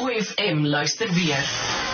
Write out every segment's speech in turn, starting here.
OFM luister weer.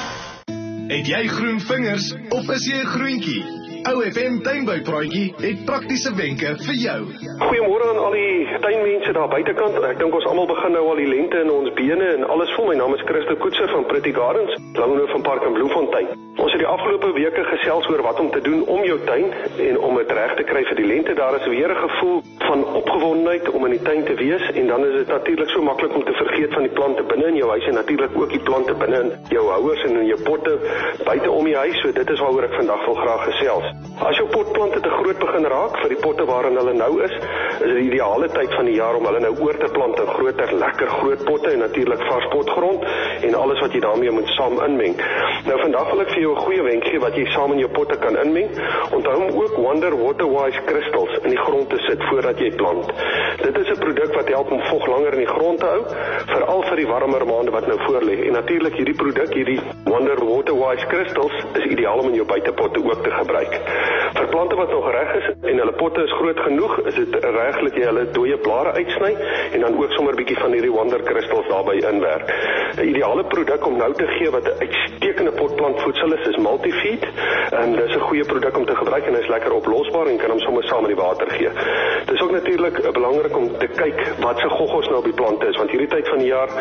Het jy groen vingers of is jy 'n groentjie? OFM tuinboupraatjie het praktiese wenke vir jou. Goeiemôre aan al die tuinmense daar buitekant. Ek dink ons almal begin nou al die lente in ons bene en alles vol. My naam is Christo Koetser van Pretty Gardens, Langenhoven van Park in Bloemfontein. Ons het die afgelope weke gesels oor wat om te doen om jou tuin en om dit reg te kry vir die lente. Daar is weer 'n gevoel van opgewondenheid om in die tuin te wees en dan is dit natuurlik so maklik om te vergeet van die plante binne in jou huis en natuurlik ook die plante binne in jou houers en in jou potte buite om die huis. So dit is waaroor ek vandag wil graag gesels. As jou potplante te groot begin raak vir die potte waarin hulle nou is dit die ideale tyd van die jaar om hulle nou oor te plant in groter, lekker groot potte en natuurlik vars potgrond en alles wat jy daarmee moet saam inmeng. Nou vandag wil ek vir jou 'n goeie wenk gee wat jy saam in jou potte kan inmeng. Onthou om ook Wonder Water-Wise kristals in die grond te sit voordat jy plant. Dit is 'n produk wat help om vog langer in die grond te hou, veral vir die warmer maande wat nou voorlê. En natuurlik hierdie produk, hierdie Wonder Water-Wise kristals is ideaal om in jou buitepotte ook te gebruik. Vir plante wat nog reg is en hulle potte is groot genoeg, is dit reg dat jy hulle dooie blare uitsny en dan ook sommer 'n bietjie van hierdie Wonder kristals daarbey inwerk. 'n Ideale produk om nou te gee wat 'n uitstekende potplantvoedsel is Multifeed. En dis 'n goeie produk om te gebruik en hy is lekker oplosbaar en kan hom sommer saam in die water gee. Dis ook natuurlik belangrik om te kyk wat se goggos nou op die plante is, want hierdie tyd van die jaar,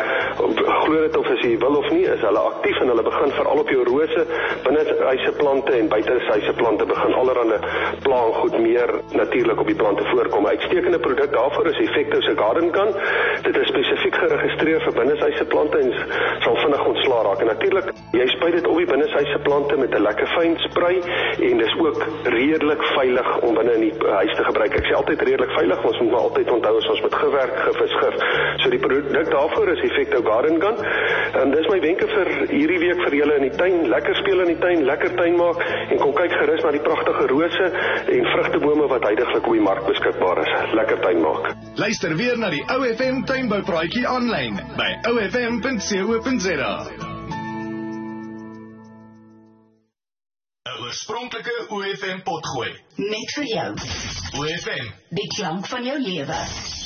glo dit of as jy wil of nie, is hulle aktief en hulle begin veral op jou rose, binnehuise plante en buitehuise plante begin allerhande pla goed meer natuurlik op die plante voorkom. 'n Uitstekende produk daarvoor is Effecto se Garden Gun. Dit is spesifiek geregistreer vir binnehuise plante en sal vinnig ontslaa raak. En natuurlik, jy spuit dit op die binnehuise plante met 'n lekker fyn spray en dis ook redelik veilig om binne in die huis te gebruik. Ek sê altyd redelik veilig, ons moet maar altyd onthou as ons met gif is gif. So die produk daarvoor is Effecto Garden Gun. En dis my wenke vir hierdie week vir julle in die tuin. Lekker speel in die tuin, lekker tuin maak en kom kyk gerus na die pragtige rose en vrugtebome wat heidaglik op die mark beskikbaar is. Lekker tuin maak. Luister weer na die OFM tuinboupraatjie aanlyn by ofm.co.za. 'n Oorspronklike OFM potgooi. Net vir jou. OFM, Die klank van jou lewe.